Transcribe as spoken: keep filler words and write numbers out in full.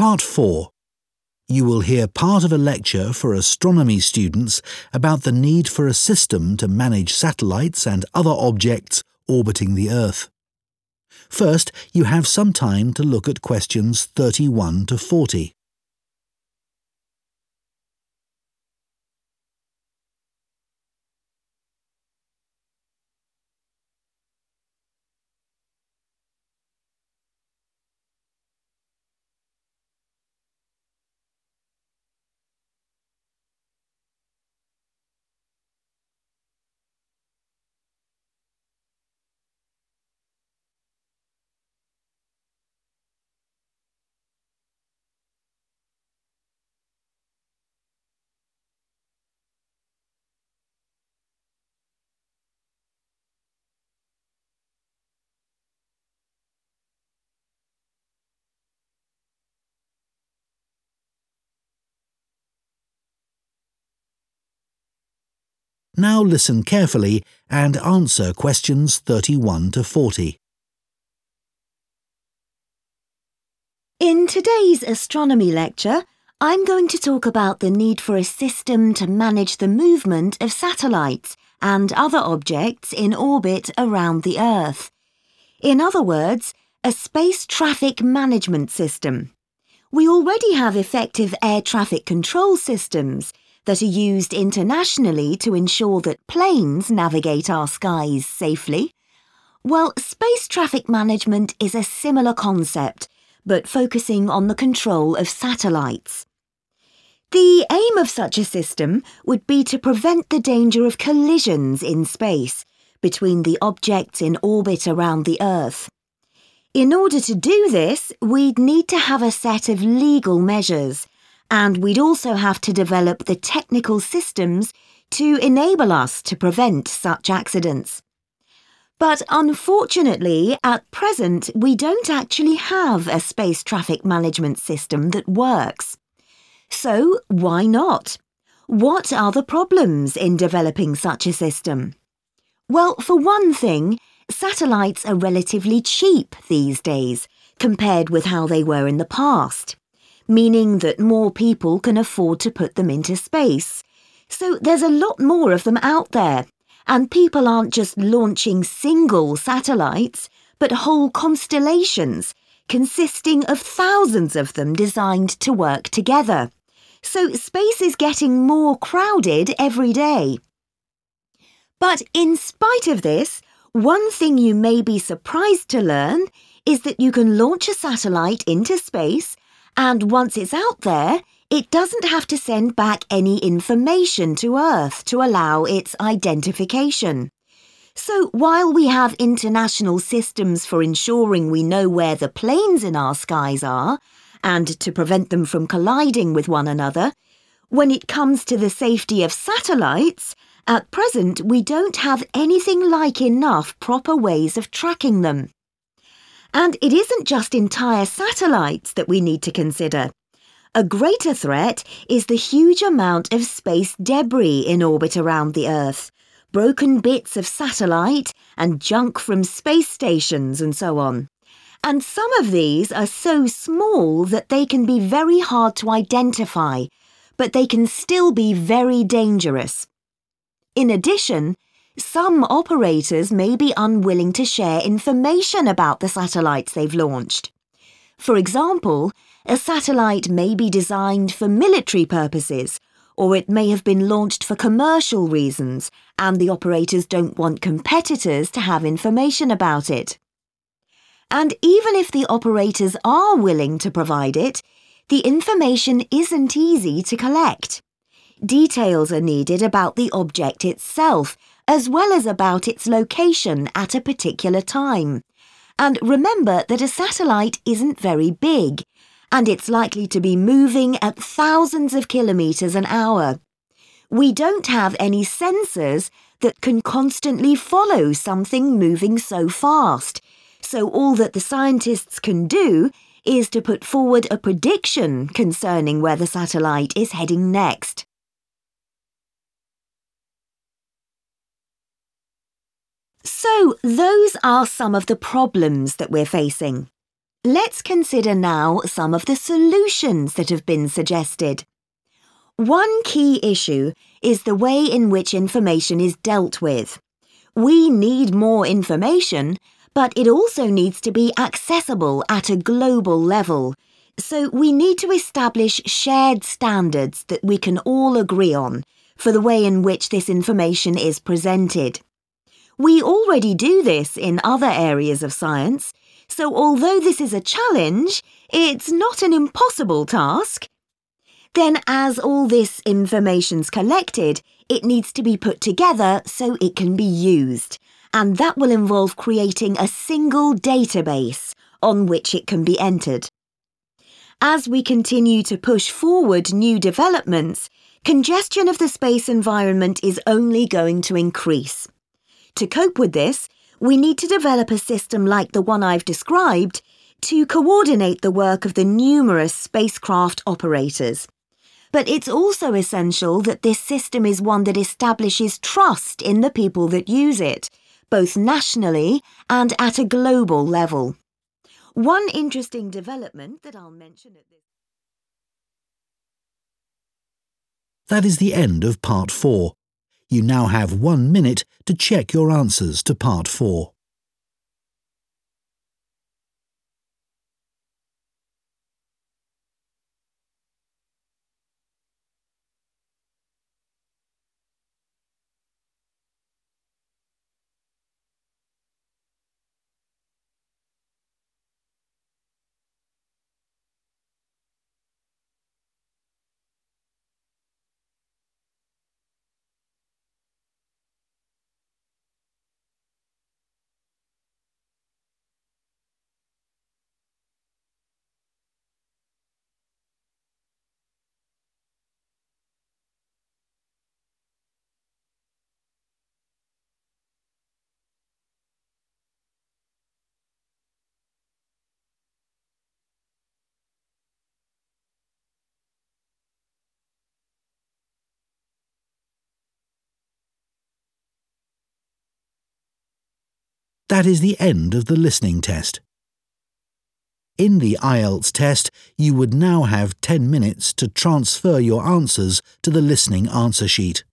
Part four. You will hear part of a lecture for astronomy students about the need for a system to manage satellites and other objects orbiting the Earth. First, you have some time to look at questions thirty-one to forty. Now listen carefully and answer questions thirty-one to forty. In today's astronomy lecture, I'm going to talk about the need for a system to manage the movement of satellites and other objects in orbit around the Earth. In other words, a space traffic management system. We already have effective air traffic control systems that are used internationally to ensure that planes navigate our skies safely. Well, space traffic management is a similar concept, but focusing on the control of satellites. The aim of such a system would be to prevent the danger of collisions in space between the objects in orbit around the Earth. In order to do this, we'd need to have a set of legal measures, and we'd also have to develop the technical systems to enable us to prevent such accidents. But unfortunately, at present, we don't actually have a space traffic management system that works. So why not? What are the problems in developing such a system? Well, for one thing, satellites are relatively cheap these days compared with how they were in the past, meaning that more people can afford to put them into space. So there's a lot more of them out there, and people aren't just launching single satellites, but whole constellations consisting of thousands of them designed to work together. So space is getting more crowded every day. But in spite of this, one thing you may be surprised to learn is that you can launch a satellite into space, and once it's out there, it doesn't have to send back any information to Earth to allow its identification. So while we have international systems for ensuring we know where the planes in our skies are, and to prevent them from colliding with one another, when it comes to the safety of satellites, at present we don't have anything like enough proper ways of tracking them. And it isn't just entire satellites that we need to consider. A greater threat is the huge amount of space debris in orbit around the Earth, broken bits of satellite and junk from space stations and so on. And some of these are so small that they can be very hard to identify, but they can still be very dangerous. In addition, some operators may be unwilling to share information about the satellites they've launched. For example, a satellite may be designed for military purposes, or it may have been launched for commercial reasons, and the operators don't want competitors to have information about it. And even if the operators are willing to provide it, the information isn't easy to collect. Details are needed about the object itself, as well as about its location at a particular time. And remember that a satellite isn't very big, and it's likely to be moving at thousands of kilometres an hour. We don't have any sensors that can constantly follow something moving so fast, so all that the scientists can do is to put forward a prediction concerning where the satellite is heading next. So those are some of the problems that we're facing. Let's consider now some of the solutions that have been suggested. One key issue is the way in which information is dealt with. We need more information, but it also needs to be accessible at a global level. So we need to establish shared standards that we can all agree on for the way in which this information is presented. We already do this in other areas of science, so although this is a challenge, it's not an impossible task. Then, as all this information's collected, it needs to be put together so it can be used, and that will involve creating a single database on which it can be entered. As we continue to push forward new developments, congestion of the space environment is only going to increase. To cope with this, we need to develop a system like the one I've described to coordinate the work of the numerous spacecraft operators. But it's also essential that this system is one that establishes trust in the people that use it, both nationally and at a global level. One interesting development that I'll mention at this... That is the end of part four. You now have one minute to check your answers to part four. That is the end of the listening test. In the I E L T S test, you would now have ten minutes to transfer your answers to the listening answer sheet.